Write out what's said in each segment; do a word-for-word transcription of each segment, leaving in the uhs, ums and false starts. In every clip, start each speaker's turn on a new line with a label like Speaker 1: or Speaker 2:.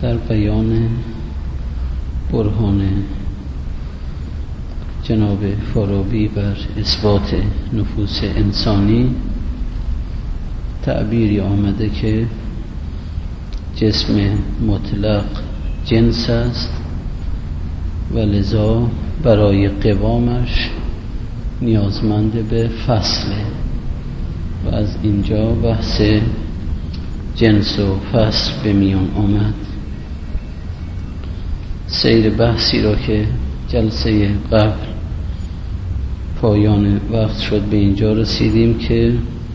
Speaker 1: در بیان برهان جناب فارابی بر اثبات نفوس انسانی تعبیری آمده که جسم مطلق جنس است و لذا برای قوامش نیازمند به فصله و از اینجا بحث جنس و فصل به میان آمد. سیر بحثی را که جلسه قبل پایان وقت شد به اینجا رسیدیم که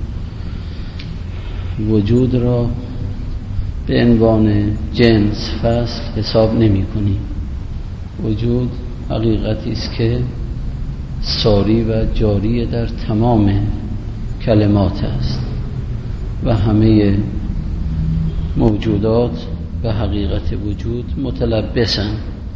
Speaker 1: وجود را به عنوان جنس فصل حساب نمی کنیم. وجود حقیقتی است که ساری و جاری در تمام کلمات است و همه موجودات به حقیقت وجود متلبسند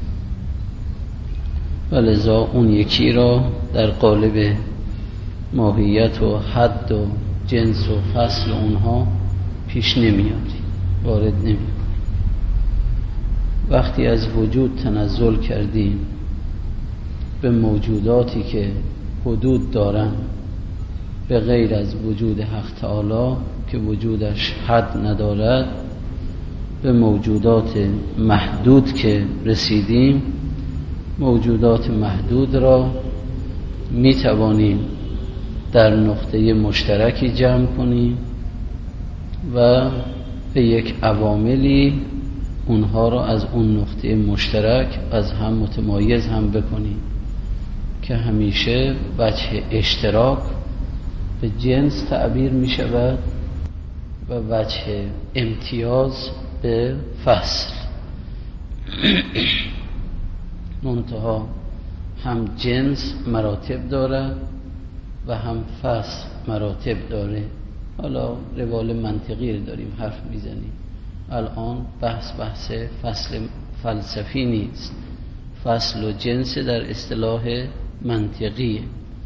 Speaker 1: و لذا اون یکی را در قالب ماهیت و حد و جنس و فصل اونها پیش نمیاری، وارد نمی کنی. وقتی از وجود تنزل کردیم به موجوداتی که حدود دارن به غیر از وجود حق تعالی که وجودش حد ندارد، به موجودات محدود که رسیدیم، موجودات محدود را می توانیم در نقطه مشترکی جمع کنیم و به یک عواملی اونها را از اون نقطه مشترک از هم متمایز هم بکنیم که همیشه وجه اشتراک به جنس تعبیر می شود و وجه امتیاز به فصل. منتها هم جنس مراتب دارد و هم فصل مراتب داره. حالا روال منطقی رو داریم حرف میزنیم. الان بحث بحث فصل فلسفی نیست، فصل و جنس در اصطلاح منطقیه.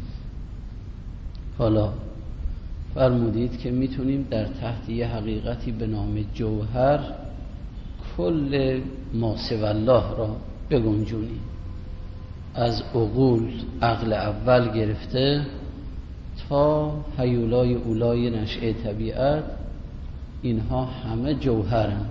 Speaker 1: حالا فرمودید که میتونیم در تحت یه حقیقتی به نام جوهر کل ما سوی الله را بگنجونیم، از عقول عقل اول گرفته تا هیولای اولای نشأه طبیعت، اینها همه جوهرند.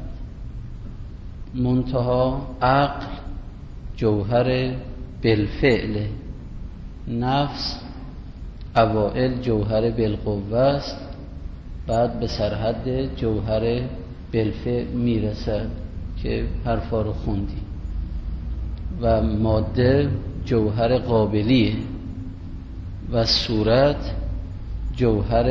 Speaker 1: منتها عقل جوهر بالفعل، نفس اوائل جوهر بالقوه است، بعد به سرحد جوهر بالفعل میرسد که حرفا رو خوندی، و ماده جوهر قابلیه و صورت جوهر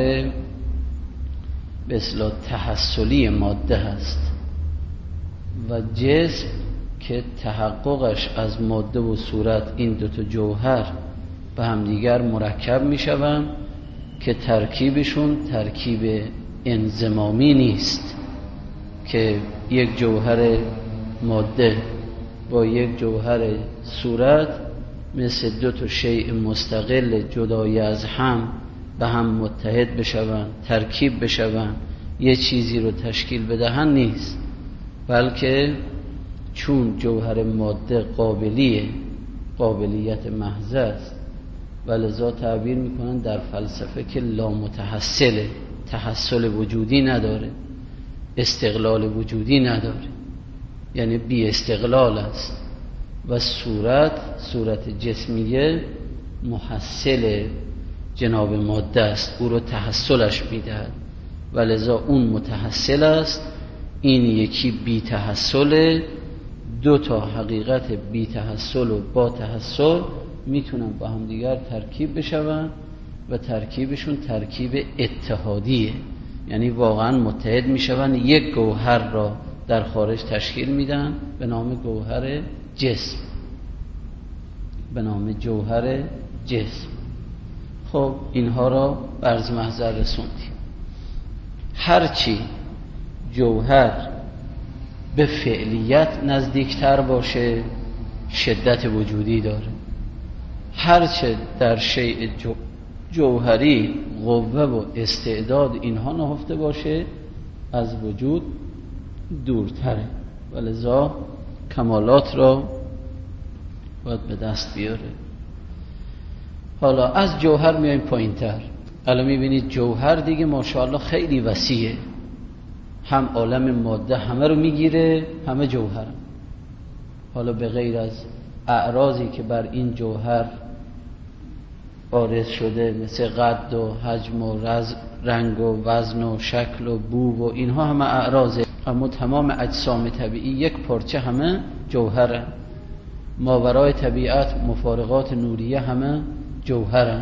Speaker 1: به اصطلاح تحصلی ماده هست و جسم که تحققش از ماده و صورت، این دوتا جوهر به همدیگر مرکب می شوند که ترکیبشون ترکیب انضمامی نیست که یک جوهر ماده با یک جوهر صورت مثل دو تا شیء مستقل جدای از هم به هم متحد بشوند، ترکیب بشوند، یه چیزی رو تشکیل بدهن نیست، بلکه چون جوهر ماده قابلیه، قابلیت محض است و لذا تعبیر میکنن در فلسفه که لا متحصله، تحصل وجودی نداره، استقلال وجودی نداره، یعنی بی استقلال است. و صورت صورت جسمیه محصل جناب ماده است، او رو تحصلش میدهد و لذا اون متحصل است، این یکی بی تحصل. دو تا حقیقت بی تحصل و با تحصل میتونن با هم دیگر ترکیب بشون و ترکیبشون ترکیب اتحادیه، یعنی واقعا متحد میشون، یک گوهر را در خارج تشکیل میدن به نام گوهر جسم، به نام جوهر جسم. خب اینها را برز محضر رسوندیم. هرچی جوهر به فعلیت نزدیکتر باشه شدت وجودی داره، هرچه در شیء جو جوهری قوه و استعداد اینها نهفته باشه از وجود دورتره. ولذا کمالات را باید به دست بیاره. حالا از جوهر میایم پایین تر. الان میبینید جوهر دیگه ماشاءالله خیلی وسیعه، هم عالم ماده همه رو میگیره، همه جوهر. حالا به غیر از اعراضی که بر این جوهر بارز شده مثل قد و حجم و رنگ و وزن و شکل و بو و اینها همه اعراضه، اما تمام اجسام طبیعی یک پارچه همه جوهرن. ماورای طبیعت مفارقات نوریه همه جوهرن.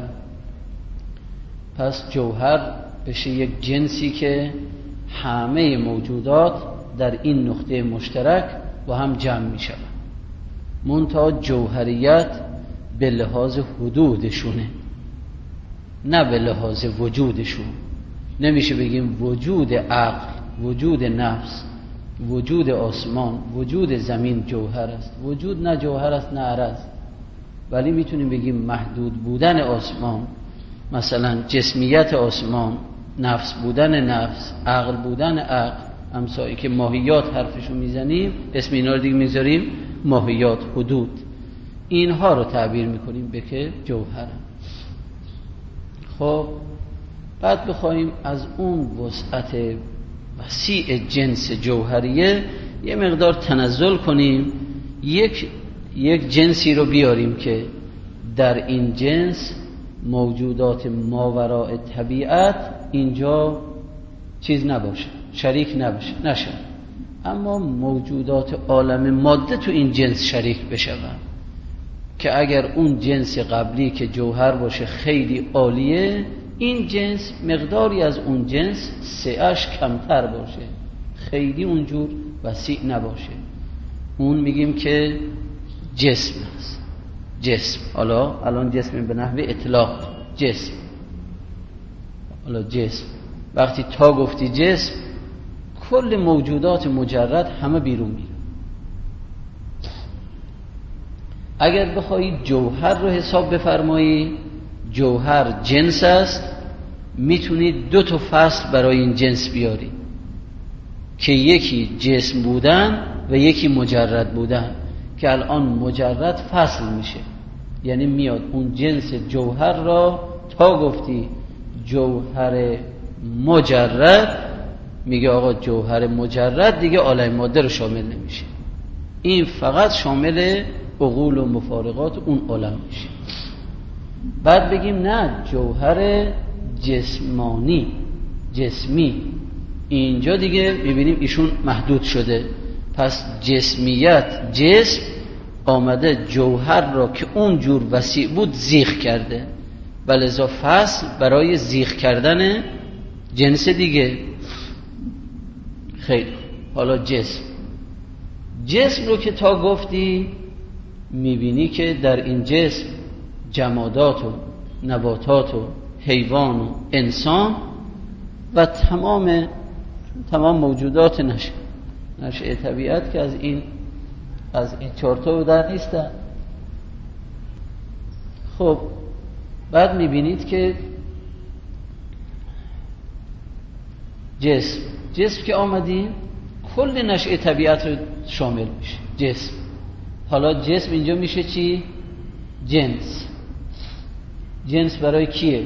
Speaker 1: پس جوهر بشه یک جنسی که همه موجودات در این نقطه مشترک با هم جمع می شود. منتها جوهریت به لحاظ حدودشونه، نه به لحاظ وجودشون. نمیشه بگیم وجود عقل، وجود نفس، وجود آسمان، وجود زمین جوهر است. وجود نه جوهر است نه عرض. ولی میتونیم بگیم محدود بودن آسمان، مثلا جسمیت آسمان، نفس بودن نفس، عقل بودن عقل، امثالی که ماهیات حرفشو میزنیم، اسم اینا رو دیگه میذاریم ماهیات، حدود، اینها رو تعبیر میکنیم به که جوهر. خب بعد بخوایم از اون وسعت وسیع جنس جوهریه یه مقدار تنزل کنیم، یک یک جنسی رو بیاریم که در این جنس موجودات ماوراء طبیعت اینجا چیز نباشه، شریک نباشه، نشه، اما موجودات عالم ماده تو این جنس شریک بشون، که اگر اون جنس قبلی که جوهر باشه خیلی عالیه، این جنس مقداری از اون جنس سعه‌اش کمتر باشه، خیلی اونجور وسیع نباشه. اون میگیم که جسم است. جسم، حالا الان جسم به نحو اطلاق جسم. حالا جسم وقتی تا گفتی جسم، کل موجودات مجرد همه بیرون میره. اگر بخوایی جوهر رو حساب بفرمایی، جوهر جنس است، میتونید دو تا فصل برای این جنس بیاری که یکی جسم بودن و یکی مجرد بودن، که الان مجرد فصل میشه، یعنی میاد اون جنس جوهر را تا گفتی جوهر مجرد، میگه آقا جوهر مجرد دیگه عالم ماده رو شامل نمیشه، این فقط شامل عقول و مفارقات اون عالم میشه. بعد بگیم نه، جوهر جسمانی، جسمی، اینجا دیگه میبینیم ایشون محدود شده. پس جسمیت، جسم آمده جوهر را که اونجور وسیع بود زیغ کرده، ولذا فصل برای زیغ کردن جنس دیگه. خیلی حالا جسم جسم رو که تا گفتی، میبینی که در این جسم جمادات و نباتات و حیوان و انسان و تمام تمام موجودات نشه نشه طبیعت که از این از این چارتا در نیستن. خب بعد میبینید که جسم جسم که آمدیم کل نشأه طبیعت رو شامل میشه جسم. حالا جسم اینجا میشه چی؟ جنس. جنس برای کیه؟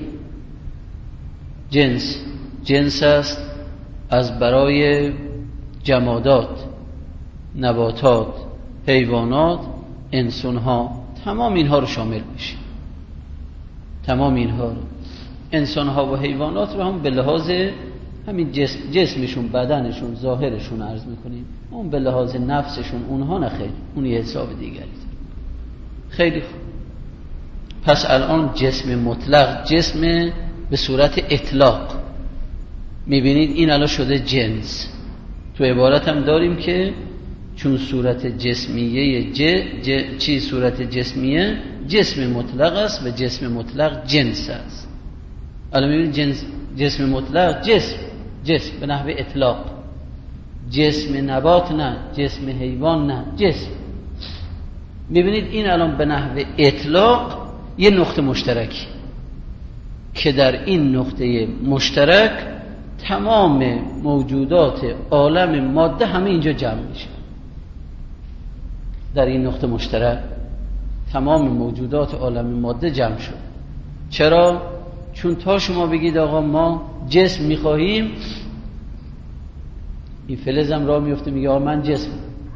Speaker 1: جنس جنس است از برای جمادات، نباتات، حیوانات، انسانها، تمام اینها رو شامل میشه. تمام اینها رو، انسانها و حیوانات رو هم به لحاظ همین جسم جسمشون، بدنشون، ظاهرشون عرض میکنیم، اون به لحاظ نفسشون اونها نه، خیلی اون یه حساب دیگری. خیلی خوب. پس الان جسم مطلق، جسم به صورت اطلاق، میبینید این الان شده جنس. تو عبارت هم داریم که چون صورت جسمیه ج, ج... چی صورت جسمیه جسم مطلق است و جسم مطلق جنس است. الان میبینید جنس جسم مطلق جسم جسم به نحو اطلاق، جسم نبات نه، جسم حیوان نه، جسم. میبینید این الان به نحو اطلاق یه نقطه مشترکی که در این نقطه مشترک تمام موجودات عالم ماده همه اینجا جمع میشه. در این نقطه مشترک تمام موجودات عالم ماده جمع شد. چرا؟ چون تا شما بگید آقا ما جسم میخواهیم، این فلزم راه میفته میگه آقا من جسمم،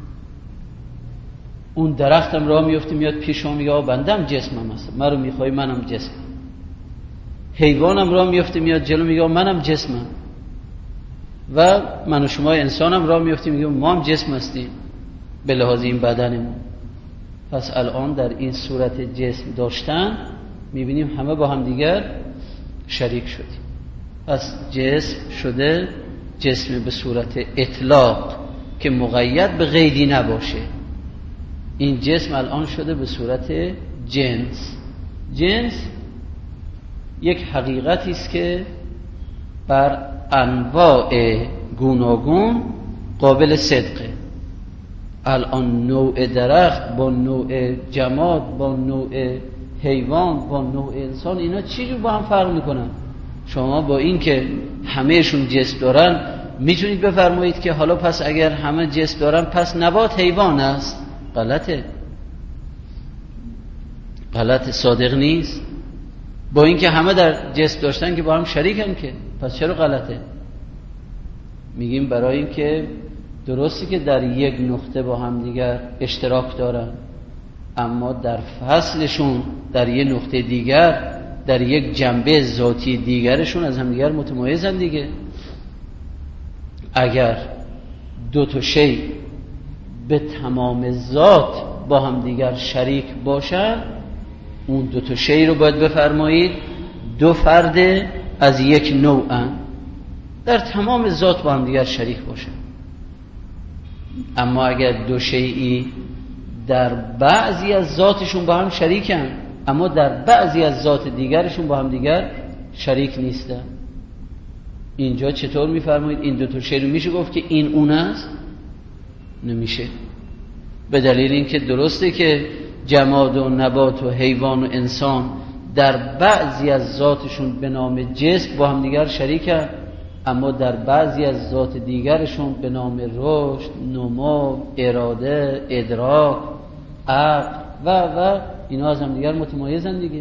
Speaker 1: اون درختم راه میفته میاد پیش شما میگه آقا بندم جسمم هستم، من رو میخوای منم جسمم. حیوانم راه میفته میاد جلو میگه آقا منم جسمم. و من و شما انسانم راه میفته میگه ما هم جسم هستیم به لحاظ این بدنمون. پس الان در این صورت جسم داشتن میبینیم همه با هم دیگر شریک شدیم. پس جسم شده جسم به صورت اطلاق که مقید به قیدی نباشه. این جسم الان شده به صورت جنس. جنس یک حقیقتی است که بر انواع گوناگون قابل صدقه. الان نوع درخت با نوع جماد با نوع حیوان با نوع انسان، اینا چی جو با هم فرق میکنن؟ شما با این که همهشون جسم دارن میتونید بفرمایید که حالا پس اگر همه جسم دارن پس نبات حیوان است. غلطه، غلط، صادق نیست. با این که همه در جسم داشتن که با هم شریکن که، پس چرا غلطه؟ میگیم برای این که درستی که در یک نقطه با هم دیگر اشتراک دارن، اما در فصلشون در یک نقطه دیگر در یک جنبه ذاتی دیگرشون از هم دیگر متمایزن دیگه. اگر دو تا شی به تمام ذات با هم دیگر شریک باشن، اون دو تا شی رو باید بفرمایید دو فرد از یک نوعن، در تمام ذات با هم دیگر شریک باشن. اما اگر دو شیئی در بعضی از ذاتشون با هم شریکن اما در بعضی از ذات دیگرشون با هم دیگر شریک نیستن، اینجا چطور میفرمایید این دو تا شی رو میشه گفت که این اون است؟ نمیشه. به دلیل اینکه درسته که جماد و نبات و حیوان و انسان در بعضی از ذاتشون به نام جسم با هم دیگر شریکن، اما در بعضی از ذات دیگرشون به نام رشد، نمو، اراده، ادراک، عقل و و اینا از هم دیگر متمایزن دیگه.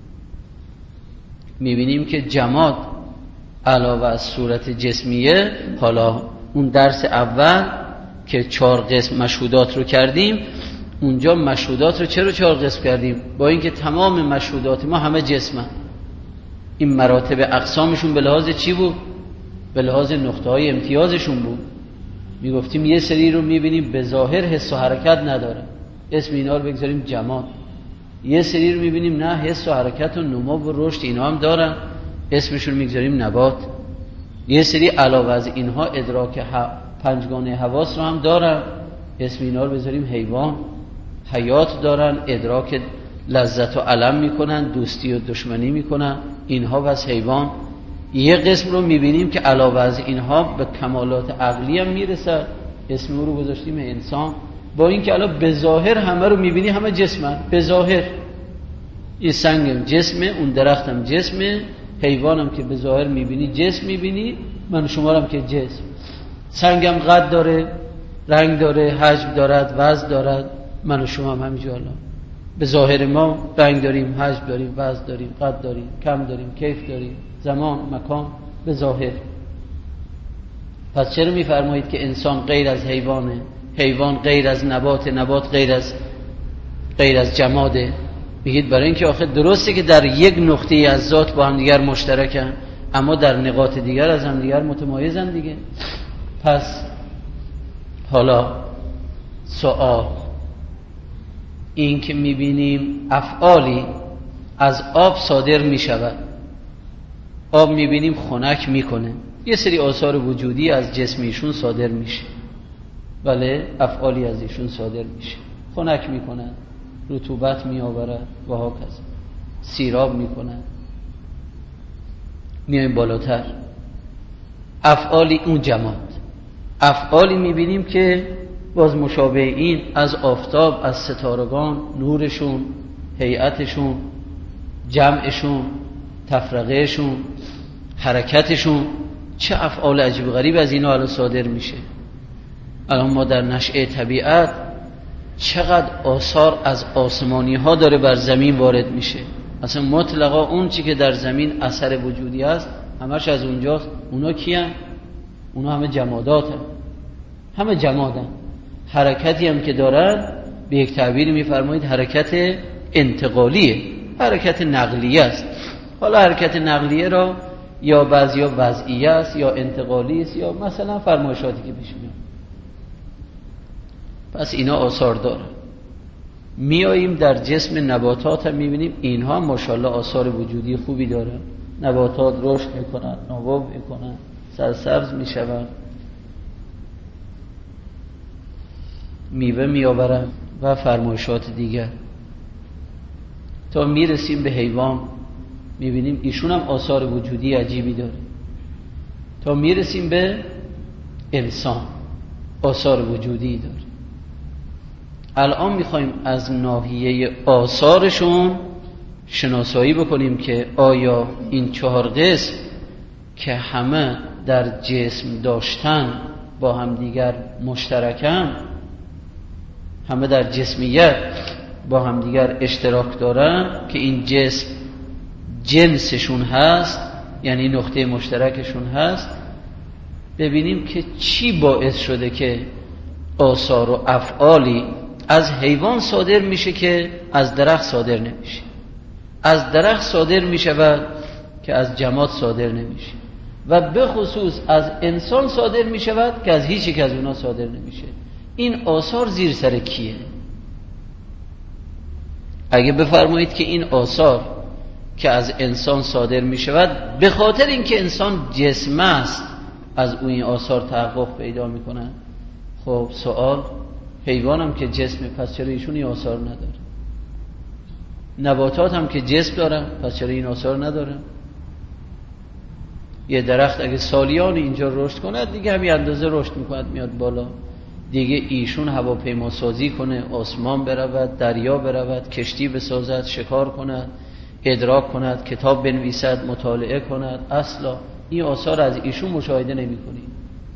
Speaker 1: میبینیم که جماد علاوه از صورت جسمیه، حالا اون درس اول که چهار قسم مشهودات رو کردیم، اونجا مشهودات رو چرا چهار قسم کردیم؟ با اینکه تمام مشهودات ما همه جسمن. این مراتب اقسامشون به لحاظ چی بود؟ به لحاظ نقطه های امتیازشون بود. میگفتیم یه سری رو میبینیم به ظاهر حس و حرکت نداره، اسم اینا رو بگذاریم جماد. یه سری رو میبینیم نه حس و حرکت و نمو و رشد اینا هم دارن، اسمشون میگذاریم نبات. یه سری علاوه از اینها ادراک پنجگانه حواس رو هم دارن، اسم اینا رو بذاریم حیوان. حیات دارن، ادراک لذت و الم میکنن، دوستی و دشمنی میکنن، اینها بس حیوان. یه قسم رو میبینیم که علاوه از اینها به کمالات عقلی هم میرسه، اسم رو گذاشتیم انسان. با این که الان به ظاهر همه رو میبینی همه جسمن، به ظاهر این سنگم جسمه، اون درختم جسمه، حیوانم که به ظاهر میبینی جسم میبینی، من شمارم که جسم. سنگم قد داره، رنگ داره، حجم دارد، وزن دارد، من و شما هم همینجور. الان به ظاهر ما رنگ داریم، حجم داریم، وزن داریم، قد داریم، کم داریم، کیف داریم، زمان، مکان، به ظاهر. پس چرا میفرمایید که انسان غیر از حیوانه، حیوان غیر از نبات، نبات غیر از غیر از جماده؟ میگید برای اینکه آخه درسته که در یک نقطه از ذات با هم دیگر مشترکن، اما در نقاط دیگر از هم دیگر متمایزن دیگه. پس حالا سوال این که میبینیم افعالی از آب صادر میشود، آب میبینیم خنک میکنه، یه سری آثار وجودی از جسمیشون صادر میشه، بله افعالی از ایشون صادر میشه، خنک میکنن، رطوبت میآورد و ها کذا، سیراب میکنن. میایم بالاتر، افعالی اون جماد، افعالی میبینیم که باز مشابه این از آفتاب، از ستارگان، نورشون، هیئتشون، جمعشون، تفرقهشون، حرکتشون، چه افعال عجیب غریب از اینا الان صادر میشه. الان ما در نشأه طبیعت چقدر آثار از آسمانی ها داره بر زمین وارد میشه. اصلا مطلقا اون چی که در زمین اثر وجودی است همش از اونجاست. اونا کیان؟ اونا همه جمادات هم. همه جمادن. حرکتی هم که دارن به یک تعبیری میفرمایید حرکت انتقالیه، حرکت نقلیه است. حالا حرکت نقلیه را یا بعضیا وضعیه است یا انتقالی است یا مثلا فرمایشاتی که پیش میاد. پس اینا آثار داره. میاییم در جسم نباتات هم میبینیم اینها ماشاءالله آثار وجودی خوبی دارن. نباتات رشد میکنن، نابود میکنن، سرسبز میشون، میوه میآورن و فرمایشات دیگر، تا میرسیم به حیوان میبینیم ایشون هم آثار وجودی عجیبی داره، تا میرسیم به انسان آثار وجودی داره. الان میخوایم از ناحیه آثارشون شناسایی بکنیم که آیا این چهار قسم که همه در جسم داشتن با هم دیگر مشترکن، همه در جسمیت با هم دیگر اشتراک دارن که این جسم جنسشون هست، یعنی نقطه مشترکشون هست. ببینیم که چی باعث شده که آثار و افعالی از حیوان صادر میشه که از درخت صادر نمیشه، از درخت صادر میشه و که از جماد صادر نمیشه، و به خصوص از انسان صادر میشود که از هیچ یک از اونا صادر نمیشه. این آثار زیر سر کیه؟ اگه بفرمایید که این آثار که از انسان صادر میشود به خاطر اینکه انسان جسم است از اون این آثار تحقق پیدا میکنن، خب سوال، حیوان هم که جسم پس چرا ایشون این آثار نداره؟ نباتات هم که جسم دارن پس چرا این آثار ندارن؟ یه درخت اگه سالیان اینجا رشد کند دیگه همین اندازه رشد میکند میاد بالا، دیگه ایشون هواپیما سازی کنه، آسمان برود، دریا برود، کشتی بسازد، شکار کند، ادراک کند، کتاب بنویسد، مطالعه کند، اصلا این آثار از ایشون مشاهده نمی کنیم.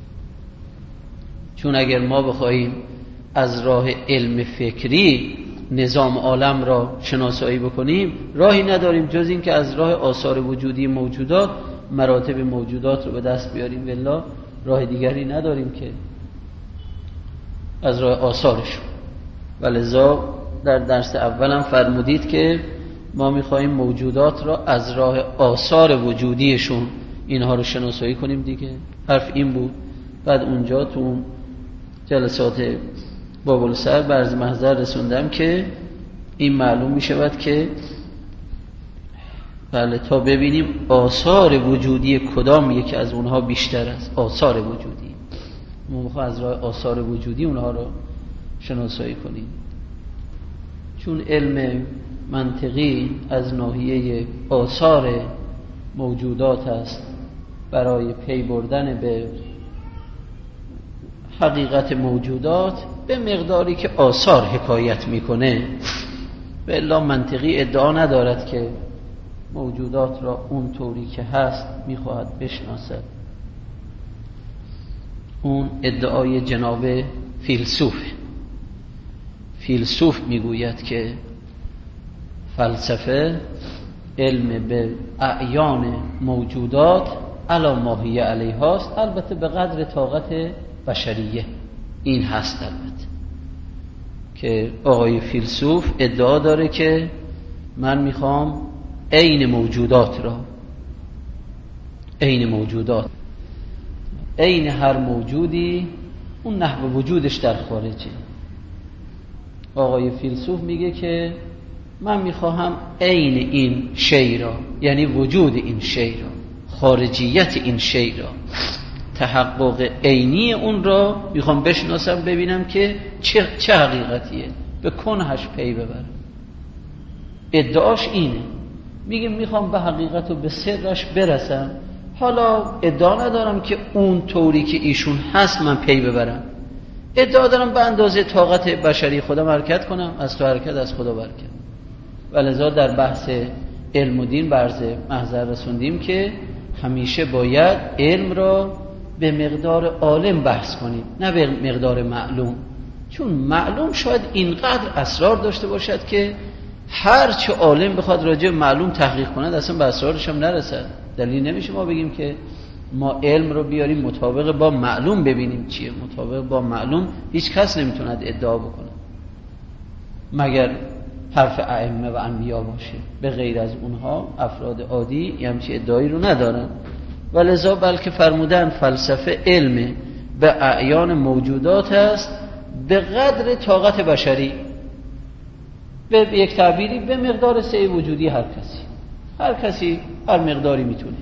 Speaker 1: چون اگر ما بخواهیم از راه علم فکری نظام عالم را شناسایی بکنیم راهی نداریم جز این که از راه آثار وجودی موجودات مراتب موجودات رو به دست بیاریم، والله راه دیگری نداریم که از راه آثارشون. ولذا در درس اولم فرمودید که ما میخواییم موجودات را از راه آثار وجودیشون اینها رو شناسایی کنیم دیگه. حرف این بود. بعد اونجا تو جلسات بابل سر برز محضر رسوندم که این معلوم میشود که بله تا ببینیم آثار وجودی کدام یکی از اونها بیشتر است. آثار وجودی ما میخوایم از راه آثار وجودی اونها رو شناسایی کنیم، چون علم منطقی از ناحیه آثار موجودات است برای پی بردن به حقیقت موجودات به مقداری که آثار حکایت میکنه. و الا منطقی ادعا ندارد که موجودات را اون طوری که هست میخواهد بشناسد. اون ادعای جناب فیلسوف. فیلسوف میگوید که فلسفه علم به اعیان موجودات علی ما هی علیها است، البته به قدر طاقت بشریه. این هست البته که آقای فیلسوف ادعا داره که من میخوام عین موجودات را، عین موجودات، عین هر موجودی اون نحو وجودش در خارجه. آقای فیلسوف میگه که من میخواهم عین این شی را، یعنی وجود این شی را، خارجیت این شی را، تحقق عینی اون را میخوام بشناسم، ببینم که چه, چه حقیقتیه، به کنهش پی ببرم. ادعاش اینه، میگه میخوام به حقیقت و به سرش برسم. حالا ادعا ندارم که اون طوری که ایشون هست من پی ببرم، ادعا دارم به اندازه طاقت بشری خودم حرکت کنم، از تو حرکت از خدا برکت. ولذا در بحث علم و دین برز محضر رسوندیم که همیشه باید علم را به مقدار عالم بحث کنیم، نه به مقدار معلوم. چون معلوم شاید اینقدر اسرار داشته باشد که هر چه عالم بخواد راجع معلوم تحقیق کند اصلا به اسرارش هم نرسد. دلیل نمیشه ما بگیم که ما علم رو بیاریم مطابق با معلوم ببینیم چیه. مطابق با معلوم هیچ کس نمیتوند ادعا بکنه مگر حرف ائمه و انبیا باشه. به غیر از اونها افراد عادی همچین ادعایی رو ندارن. ولذا بلکه فرمودن فلسفه علم به اعیان موجودات است به قدر طاقت بشری، به یک تعبیری به مقدار سعی وجودی هر کسی. هر کسی هر مقداری میتونه.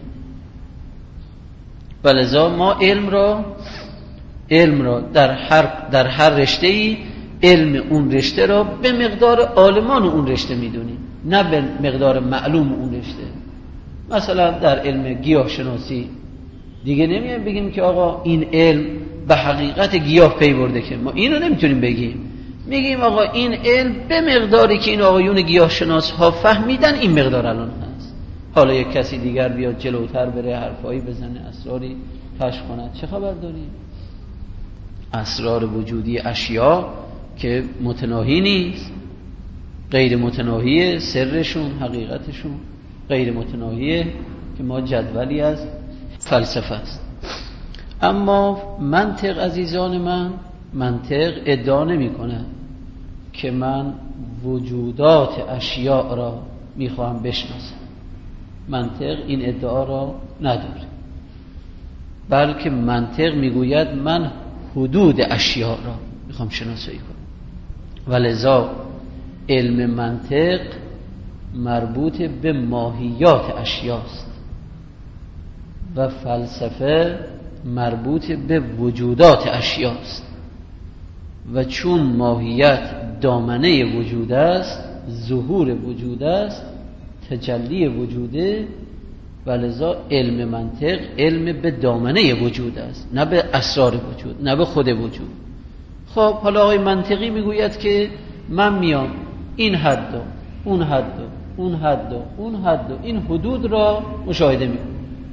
Speaker 1: ولذا ما علم را علم را در هر در هر رشته‌ای علم اون رشته را به مقدار عالمان اون رشته میدونیم، نه به مقدار معلوم اون رشته. مثلا در علم گیاه شناسی دیگه نمیایم بگیم که آقا این علم به حقیقت گیاه پی برده، که ما اینو نمیتونیم بگیم. میگیم آقا این علم به مقداری که این آقایون گیاه شناس ها فهمیدن این مقدار الان هست. حالا یک کسی دیگر بیاد جلوتر بره حرفایی بزنه، اسراری کشف کند، چه خبر داریم؟ اسرار وجودی اشیا که متناهی نیست، غیر متناهیه، سرشون حقیقتشون غیر متناهیه، که ما جدولی از فلسفه است. اما منطق عزیزان من، منطق ادعا نمی کند که من وجودات اشیاء را میخواهم بشناسم. منطق این ادعا را نداره، بلکه منطق میگوید من حدود اشیاء را میخوام شناسایی کنم. ولذا علم منطق مربوط به ماهیات اشیاست و فلسفه مربوط به وجودات اشیاست. و چون ماهیت دامنه وجود است، ظهور وجود است، تجلی وجوده، ولذا علم منطق علم به دامنه وجود است، نه به اسرار وجود، نه به خود وجود. خب حالا آقای منطقی میگوید که من میام این حد و اون حد و اون حد و اون حد و این حدود را مشاهده میکنم،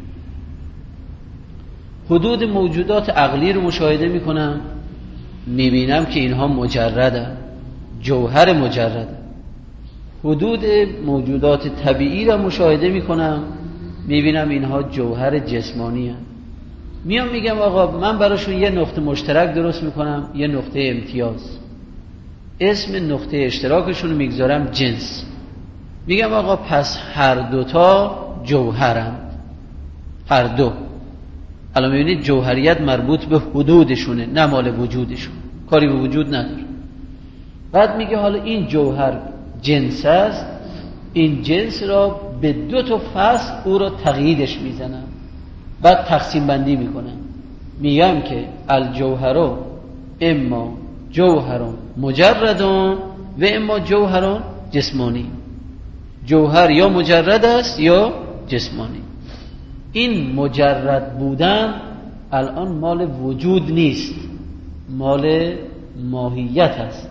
Speaker 1: حدود موجودات عقلی رو مشاهده میکنم، میبینم که اینها مجردن، جوهر مجردن. حدود موجودات طبیعی را مشاهده میکنم، میبینم اینها جوهر جسمانی هستند. میام میگم آقا من براشون یه نقطه مشترک درست میکنم، یه نقطه امتیاز، اسم نقطه اشتراکشون رو میگذارم جنس. میگم آقا پس هر دوتا جوهرند، هر دو. الان میبینید جوهریت مربوط به حدودشونه، نه مال وجودشون، کاری به وجود نداره. بعد میگه حالا این جوهر جنس است، این جنس را به دو تا فصل او را تقییدش میزنم، بعد تقسیم بندی میکنم، میگم که الجوهر اما جوهر مجردون و اما جوهر جسمانی. جوهر یا مجرد است یا جسمانی. این مجرد بودن الان مال وجود نیست، مال ماهیت است.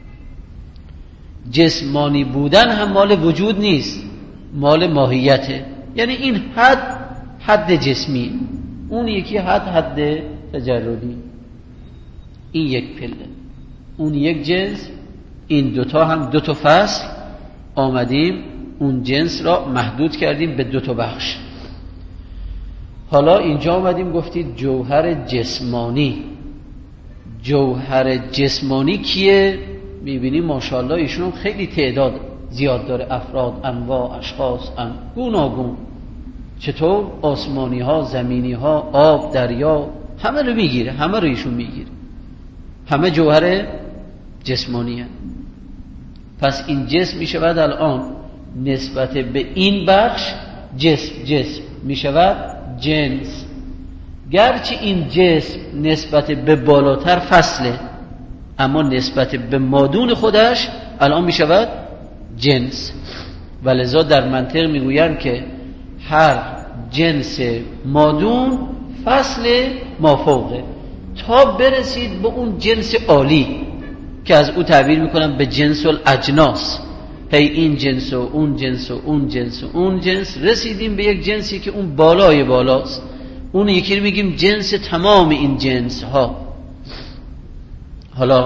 Speaker 1: جسمانی بودن هم مال وجود نیست، مال ماهیته. یعنی این حد حد جسمی، اون یکی حد حد تجردی. این یک پله، اون یک جنس. این دوتا هم دوتا فصل آمدیم اون جنس را محدود کردیم به دوتا بخش. حالا اینجا آمدیم گفتید جوهر جسمانی. جوهر جسمانی کیه؟ میبینیم ماشاءالله ایشون خیلی تعداد زیاد داره، افراد، انواع، اشخاص، ان گوناگون. چطور؟ آسمانی ها، زمینی ها، آب، دریا، همه رو میگیره، همه رو ایشون میگیره، همه جوهر جسمانی هست. پس این جسم میشود الان نسبت به این بخش جسم جسم میشود جنس، گرچه این جسم نسبت به بالاتر فصله، اما نسبت به مادون خودش الان میشود جنس. ولذا در منطق میگویند که هر جنس مادون فصل مافوقه، تا برسید به اون جنس عالی که از او تعبیر میکنن به جنس الاجناس. هی این جنس و اون جنس و اون جنس و اون جنس، رسیدیم به یک جنسی که اون بالای بالاست. اون یکی رو میگیم جنس تمام این جنس ها. حالا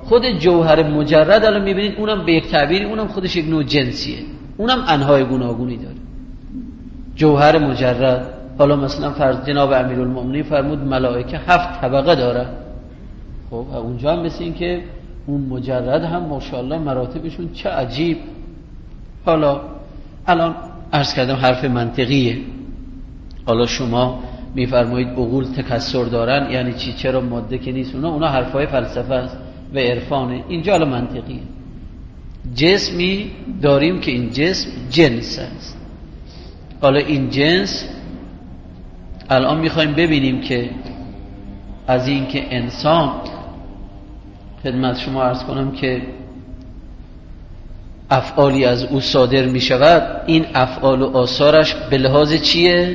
Speaker 1: خود جوهر مجرد الان میبینید اونم به یک تعبیری اونم خودش یک نوع جنسیه، اونم انواع گوناگونی داره. جوهر مجرد، حالا مثلا فرض جناب امیرالمومنین فرمود ملائکه هفت طبقه داره، خب اونجا هم مثل این که اون مجرد هم ماشاءالله مراتبشون چه عجیب. حالا الان عرض کردم حرف منطقیه. حالا شما میفرمایید عقول تکثر دارن، یعنی چی؟ چرا ماده که نیست؟ اونا اونا حرفای فلسفه است و عرفانه. اینجا حالا منطقیه. جسمی داریم که این جسم جنس است. حالا این جنس الان میخوایم ببینیم که از این که انسان، خدمت شما عرض کنم که افعالی از او صادر میشود، این افعال و آثارش به لحاظ چیه؟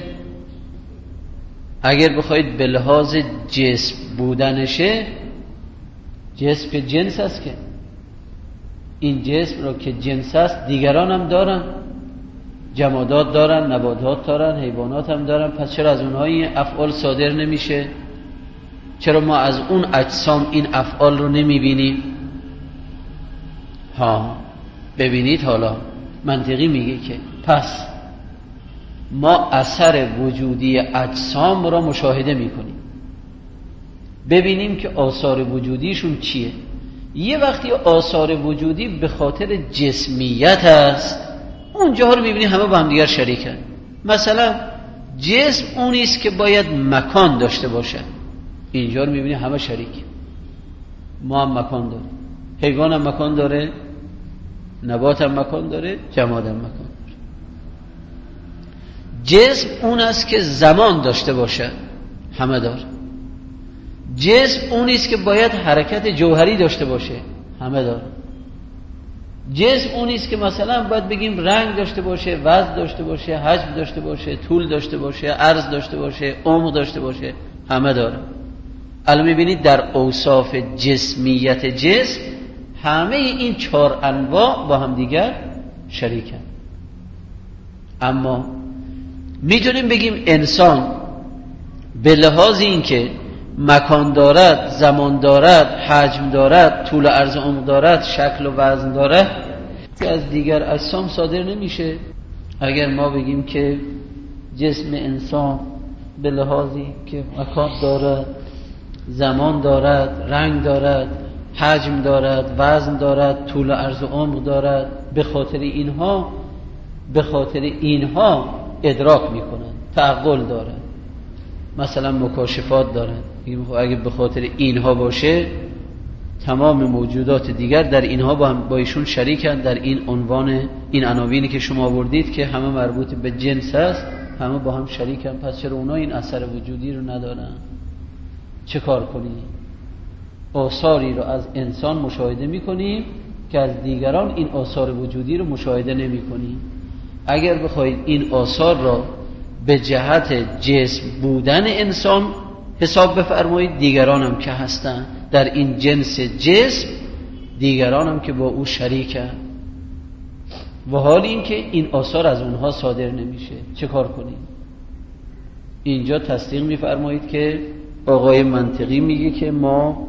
Speaker 1: اگر بخواید به لحاظ جسم بودنشه، جسم که جنس است، که این جسم را که جنس است دیگران هم دارن، جمادات دارن، نباتات دارن، حیوانات هم دارن. پس چرا از اونها این افعال صادر نمیشه؟ چرا ما از اون اجسام این افعال رو نمیبینیم؟ ها ببینید، حالا منطقی میگه که پس ما اثر وجودی اجسام را مشاهده میکنیم، ببینیم که آثار وجودیشون چیه. یه وقتی آثار وجودی به خاطر جسمیت است، اونجاها رو میبینیم همه با هم دیگر شریکن. مثلا جسم اونیست که باید مکان داشته باشه، اینجا رو میبینیم همه شریک. ما هم مکان داریم، حیوان هم مکان داره، نبات هم مکان داره، جماد هم مکان داره. جسم اون است که زمان داشته باشه، همه داره. جسم اونیست که باید حرکت جوهری داشته باشه، همه داره. جسم اونیست که مثلا باید بگیم رنگ داشته باشه، وزن داشته باشه، حجم داشته باشه، طول داشته باشه، عرض داشته باشه، عمق داشته باشه، همه داره. الان میبینید در اوصاف جسمیت جسم همه این چهار انواع با هم دیگر شریکن. اما میتونیم بگیم انسان به لحاظ این که مکان دارد، زمان دارد، حجم دارد، طول و عرض عمق دارد، شکل و وزن دارد، که از دیگر اجسام صادر نمیشه. اگر ما بگیم که جسم انسان به لحاظی که مکان دارد، زمان دارد، رنگ دارد، حجم دارد، وزن دارد، طول و عرض و عمق دارد، به خاطر اینها به خاطر اینها ادراک میکنن، تعقل دارد، مثلا مکاشفات دارد. اگه به خاطر اینها باشه، تمام موجودات دیگر در اینها با, هم با ایشون شریکن در این عنوان، این عناوینی که شما آوردید که همه مربوط به جنس است، همه با هم شریکن. پس چرا اونا این اثر وجودی رو ندارن؟ چه کار کنیم؟ آثاری رو از انسان مشاهده میکنیم که از دیگران این آثار وجودی رو مشاهده نمی کنیم. اگر بخواید این آثار را به جهت جسم بودن انسان حساب بفرمایید، دیگران هم که هستن در این جنس جسم، دیگران هم که با او شریکن، و حال این که این آثار از اونها صادر نمیشه، چه کار کنیم؟ اینجا تصدیق میفرمایید که آقای منطقی میگه که ما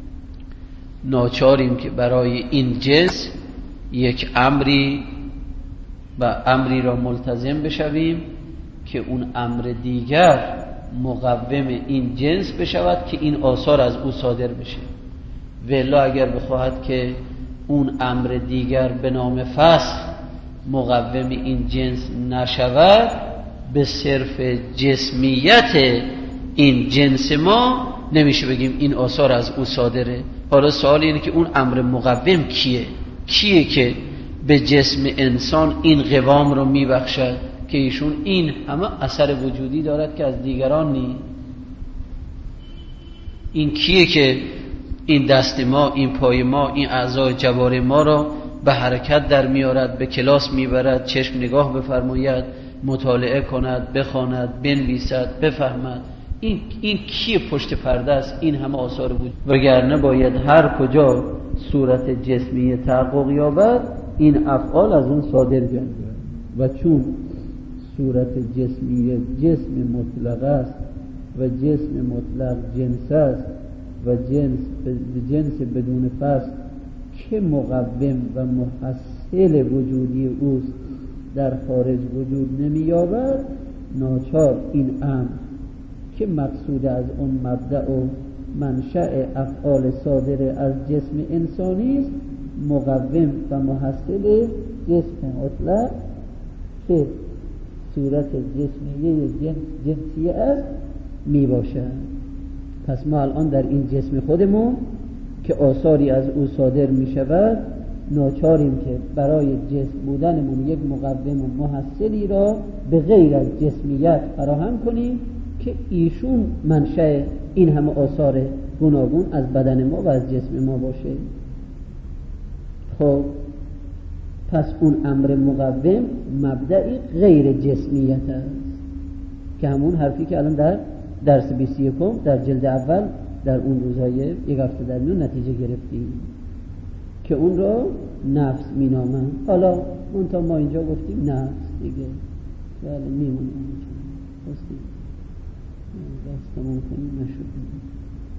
Speaker 1: ناچاریم که برای این جنس یک امری و امری را ملتزم بشویم که اون امر دیگر مقوم این جنس بشود که این آثار از او صادر بشه. والا اگر بخواهد که اون امر دیگر به نام فسخ مقوم این جنس نشود، به صرف جسمیت این جنس ما نمیشه بگیم این آثار از او صادره. حالا سوال اینه که اون امر مقوم کیه؟ کیه که به جسم انسان این قوام رو میبخشد که ایشون این همه اثر وجودی دارد که از دیگران نیست؟ این کیه که این دست ما، این پای ما، این اعضای جواره ما را به حرکت در میارد، به کلاس میبرد، چشم نگاه بفرماید، مطالعه کند، بخواند، بنویسد، بفهمد؟ این این کی پشت پرده است این همه آثار وجود؟ وگرنه باید هر کجا صورت جسمی تحقق یابد این افعال از اون صادر گردد، و چون صورت جسمی جسم مطلق است و جسم مطلق جنس است
Speaker 2: و جنس جنس بدون فصل که مقوم و محصل وجودی اوست در خارج وجود نمی‌یابد، ناچار این امر که مقصود از اون مبدأ و منشأ افعال صادر از جسم انسانی است، مقوم و محصل جسم مطلق که صورت جسمیه جنس جنسیه است می باشد. پس ما الان در این جسم خودمون که آثاری از او صادر می شود، ناچاریم که برای جسم بودنمون یک مقوم و محصلی را به غیر از جسمیت فراهم کنیم که ایشون منشأ این همه آثار گوناگون از بدن ما و از جسم ما باشه. خب پس اون امر مقوم مبدعی غیر جسمیت است که همون حرفی که الان در درس بیست و یکم در جلد اول در اون روزهای یک هفته در میون نتیجه گرفتیم که اون را نفس می نامند. حالا منتها ما اینجا گفتیم نفس دیگه، بله میمونیم اینجا. بستیم دست تمام کنیم نشد.